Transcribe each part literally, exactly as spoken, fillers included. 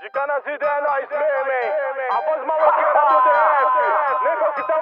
Fica nas ideias, nós mesmo, hein? A voz maloqueira do D F, nem foi que tá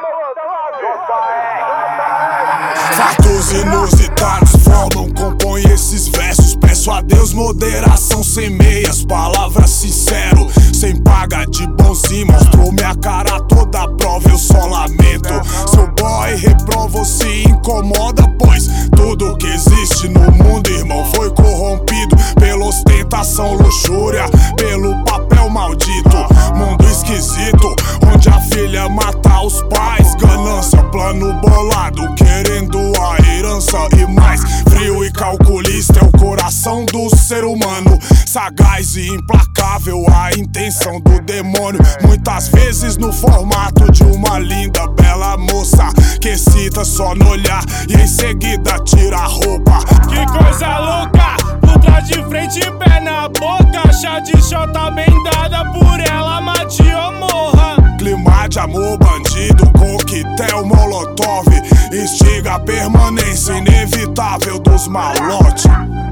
molotov. Fatos inusitados formam, compõem esses versos. Peço a Deus moderação, sem meias, palavras sincero, sem paga de bonzinho. Mostrou minha cara toda a prova, eu só lamento. Seu boy reprova ou se incomoda, pois tudo que existe no mundo, irmão, foi corrompido pela ostentação, luxúria, pelo papel maldito. Mundo esquisito, onde a filha mata os pais. Ganância, plano bolado, querendo a herança e mais. Frio e calculista é o coração do ser humano, sagaz e implacável a intenção do demônio. Muitas vezes no formato de uma linda, bela moça que excita só no olhar e em seguida tira a roupa. Que coisa louca, por trás de frente, pé na boca. Chá de chota bem dada, por ela mate ou morra. Clima de amor bandido, coquetel molotov, instiga a permanência inevitável dos malotes.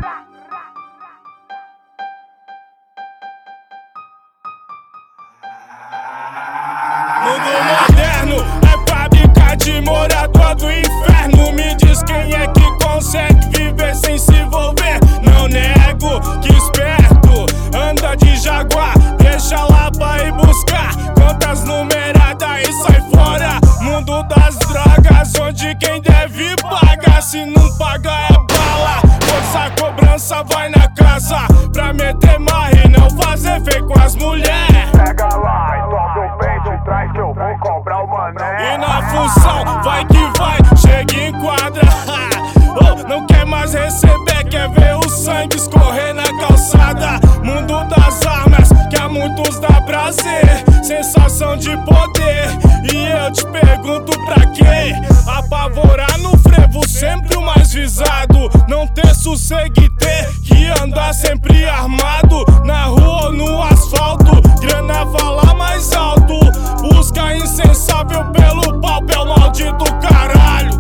Mundo moderno é fábrica de morador do inferno. Me diz quem é que consegue viver sem se envolver. Não nego que esperto anda de Jaguar, deixa lá pra ir buscar contas numeradas e sai fora. Mundo das drogas, onde quem deve paga, se não paga é bala. Força a cobrança, vai na casa pra meter marre, não fazer feio com as mulheres. Pega lá e dobra o peito e traz que eu vou cobrar o mané. E na função, vai que vai, chega e enquadra. Oh, não quer mais receber, quer ver o sangue escorrer na calçada. Mundo das armas, que a muitos dá prazer, sensação de poder. E eu te pergunto pra quê? Apavorar no frevo, sempre o mais visado. Não ter sossego e ter que andar sempre armado, na rua ou no asfalto, grana falar mais alto. Busca insensável pelo papel maldito, caralho.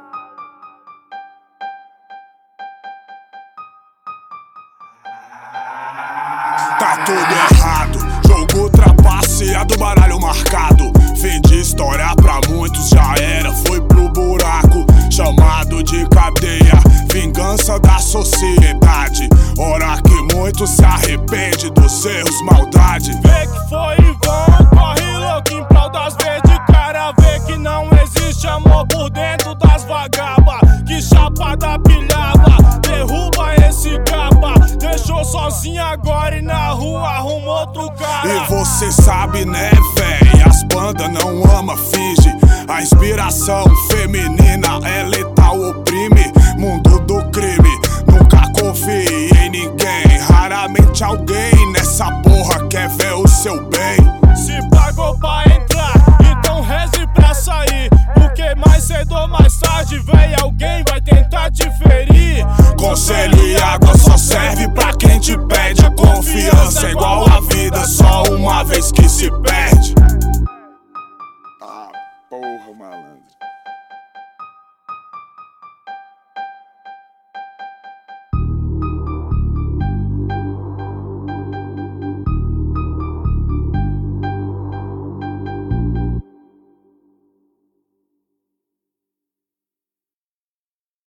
Tá tudo errado, jogo trapaceado, baralho marcado. Fim de história pra muitos, já era, foi pro buraco. Chamado de cadeia, vingança da sociedade. Hora que muitos se arrepende dos erros, maldade. Vê que foi em vão, corre louco em prol das verdes. Cara, vê que não existe amor por dentro das vagabas. Que chapada pilhava, derruba esse capa. Deixou sozinho agora e na rua arruma outro cara. E você sabe, né, véi, as bandas não ama, finge. A inspiração feminina é letal, oprime. Mundo do crime, nunca confie em ninguém. Raramente alguém nessa porra quer ver